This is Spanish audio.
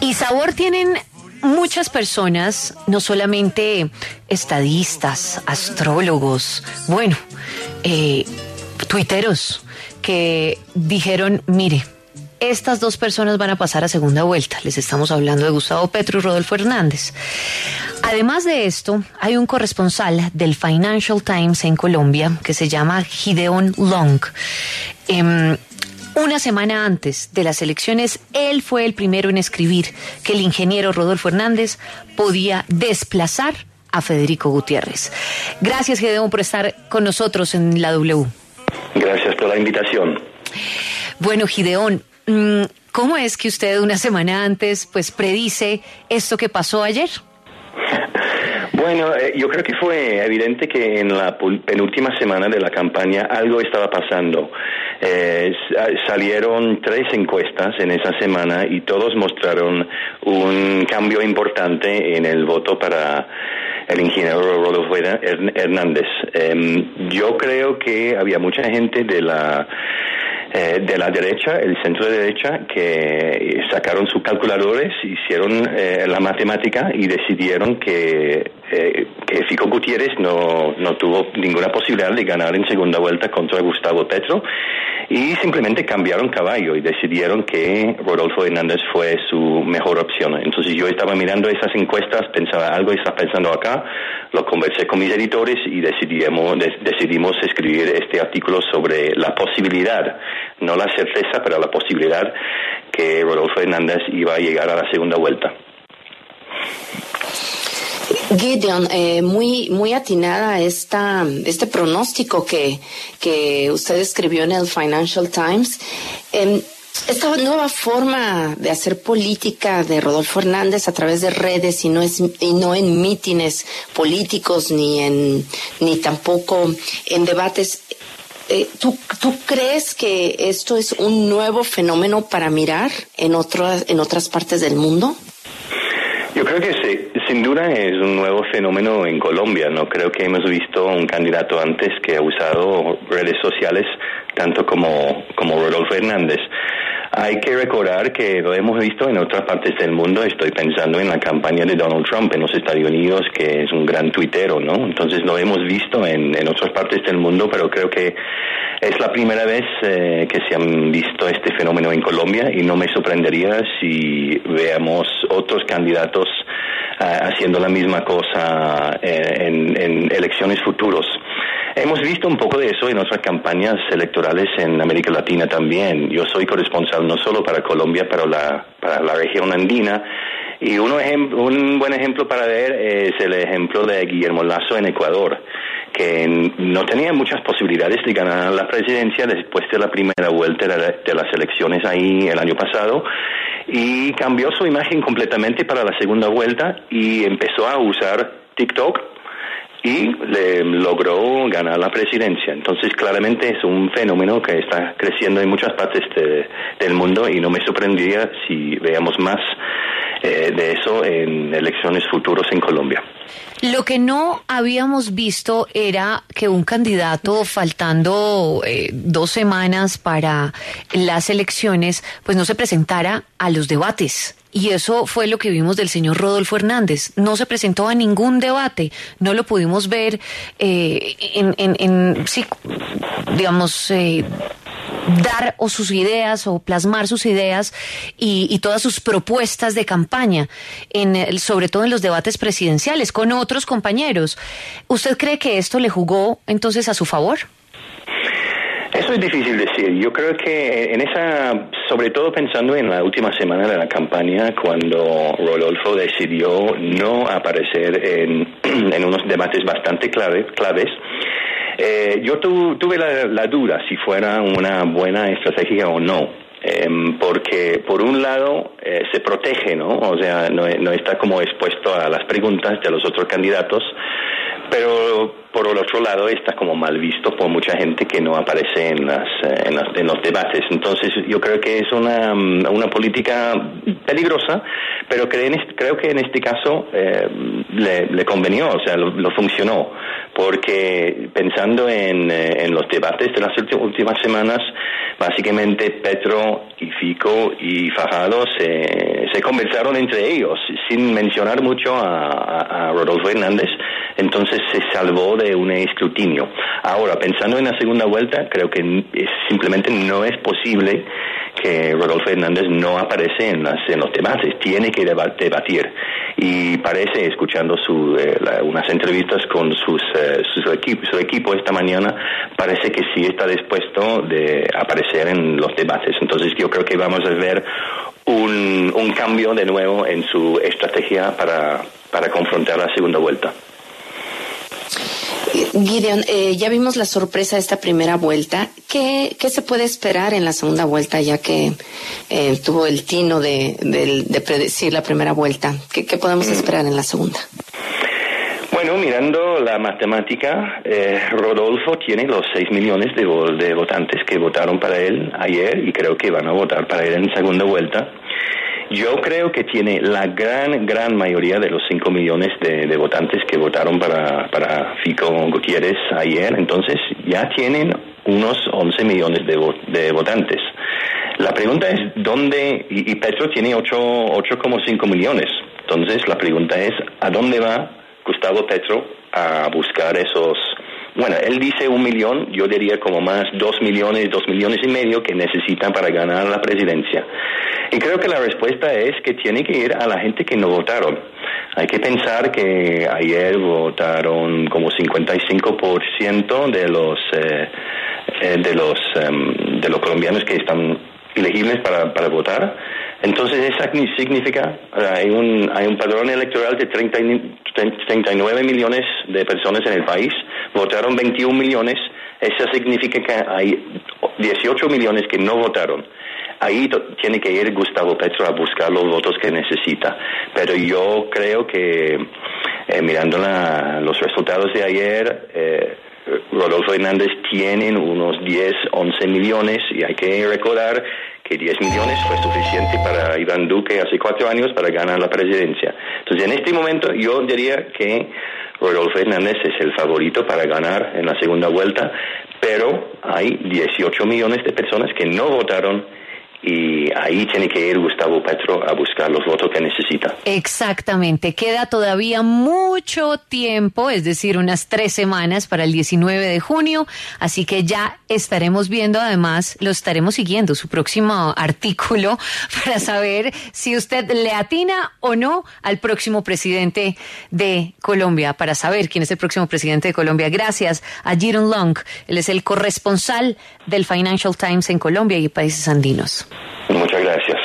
Y sabor tienen muchas personas, no solamente estadistas, astrólogos, bueno, tuiteros, que dijeron, mire, estas dos personas van a pasar a segunda vuelta. Les estamos hablando de Gustavo Petro y Rodolfo Hernández. Además de esto, hay un corresponsal del Financial Times en Colombia que se llama Gideon Long. Una semana antes de las elecciones, él fue el primero en escribir que el ingeniero Rodolfo Hernández podía desplazar a Federico Gutiérrez. Gracias, Gideon, por estar con nosotros en la W. Gracias por la invitación. Bueno, Gideon, ¿cómo es que usted una semana antes pues predice esto que pasó ayer? Bueno, yo creo que fue evidente que en la penúltima semana de la campaña algo estaba pasando. Salieron 3 encuestas en esa semana y todos mostraron un cambio importante en el voto para el ingeniero Rodolfo Hernández. Yo creo que había mucha gente de la derecha, el centro de derecha, que sacaron sus calculadores, hicieron la matemática y decidieron que Fico Gutiérrez no tuvo ninguna posibilidad de ganar en segunda vuelta contra Gustavo Petro, y simplemente cambiaron caballo y decidieron que Rodolfo Hernández fue su mejor opción. Entonces yo estaba mirando esas encuestas, pensaba, algo está pensando acá, lo conversé con mis editores y decidimos escribir este artículo sobre la posibilidad, no la certeza, pero la posibilidad que Rodolfo Hernández iba a llegar a la segunda vuelta. Gideon, muy atinada este pronóstico que usted escribió en el Financial Times. Esta nueva forma de hacer política de Rodolfo Hernández a través de redes y no en mítines políticos ni tampoco en debates. ¿Tú crees que esto es un nuevo fenómeno para mirar en otras partes del mundo? Yo creo que sí, sin duda es un nuevo fenómeno en Colombia. No creo que hemos visto un candidato antes que ha usado redes sociales tanto como Rodolfo Hernández. Hay que recordar que lo hemos visto en otras partes del mundo. Estoy pensando en la campaña de Donald Trump en los Estados Unidos, que es un gran tuitero, ¿no? Entonces lo hemos visto en otras partes del mundo, pero creo que es la primera vez que se han visto este fenómeno en Colombia, y no me sorprendería si veamos otros candidatos haciendo la misma cosa en elecciones futuros. Hemos visto un poco de eso en otras campañas electorales en América Latina también. Yo soy corresponsal no solo para Colombia, para la región andina, y un buen ejemplo para ver es el ejemplo de Guillermo Lasso en Ecuador, que no tenía muchas posibilidades de ganar la presidencia después de la primera vuelta de las elecciones ahí el año pasado, y cambió su imagen completamente para la segunda vuelta y empezó a usar TikTok y le logró ganar la presidencia. Entonces claramente es un fenómeno que está creciendo en muchas partes del mundo, y no me sorprendería si veamos más de eso en elecciones futuras en Colombia. Lo que no habíamos visto era que un candidato, faltando 2 semanas para las elecciones, pues no se presentara a los debates. Y eso fue lo que vimos del señor Rodolfo Hernández. No se presentó a ningún debate. No lo pudimos ver dar o sus ideas o plasmar sus ideas y todas sus propuestas de campaña, sobre todo en los debates presidenciales con otros compañeros. ¿Usted cree que esto le jugó entonces a su favor? Eso es difícil decir. Yo creo que sobre todo pensando en la última semana de la campaña, cuando Rodolfo decidió no aparecer en unos debates bastante claves, yo tuve la duda si fuera una buena estrategia o no, porque por un lado se protege, ¿no? O sea, no está como expuesto a las preguntas de los otros candidatos, pero por el otro lado está como mal visto por mucha gente que no aparece en los debates. Entonces yo creo que es una política peligrosa, pero creo que en este caso le convenió, o sea, lo funcionó, porque pensando en los debates de las últimas semanas, básicamente Petro y Fico y Fajardo se se conversaron entre ellos, sin mencionar mucho a Rodolfo Hernández, entonces se salvó de un escrutinio. Ahora, pensando en la segunda vuelta, creo que simplemente no es posible que Rodolfo Hernández no aparece en los debates, tiene que debatir. Y parece, escuchando unas entrevistas con su equipo esta mañana, parece que sí está dispuesto de aparecer en los debates. Entonces yo creo que vamos a ver un cambio de nuevo en su estrategia para confrontar la segunda vuelta. Gideon, ya vimos la sorpresa de esta primera vuelta. ¿Qué se puede esperar en la segunda vuelta, ya que tuvo el tino de predecir la primera vuelta? ¿Qué podemos esperar en la segunda? Bueno, mirando la matemática, Rodolfo tiene los 6 millones de votantes que votaron para él ayer y creo que van a votar para él en segunda vuelta. Yo creo que tiene la gran mayoría de los 5 millones de votantes que votaron para Fico Gutiérrez ayer, entonces ya tienen unos 11 millones de votantes. La pregunta es dónde, y Petro tiene 8,5 millones, entonces la pregunta es ¿a dónde va Gustavo Petro a buscar esos? Bueno, él dice 1 millón, yo diría como más 2 millones y medio que necesitan para ganar la presidencia. Y creo que la respuesta es que tiene que ir a la gente que no votaron. Hay que pensar que ayer votaron como 55% de los colombianos que están elegibles para votar. Entonces eso significa hay un padrón electoral de 39 millones de personas en el país, votaron 21 millones, eso significa que hay 18 millones que no votaron. Ahí tiene que ir Gustavo Petro a buscar los votos que necesita. Pero yo creo que mirando los resultados de ayer, Rodolfo Hernández tiene unos 10, 11 millones y hay que recordar que 10 millones fue suficiente para Iván Duque hace 4 años para ganar la presidencia. Entonces, en este momento yo diría que Rodolfo Hernández es el favorito para ganar en la segunda vuelta, pero hay 18 millones de personas que no votaron y ahí tiene que ir Gustavo Petro a buscar los votos que necesita. Exactamente, queda todavía mucho tiempo, es decir, unas 3 semanas para el 19 de junio, así que ya estaremos viendo, además, lo estaremos siguiendo, su próximo artículo para saber si usted le atina o no al próximo presidente de Colombia, para saber quién es el próximo presidente de Colombia. Gracias a Gideon Long, él es el corresponsal del Financial Times en Colombia y países andinos. Muchas gracias.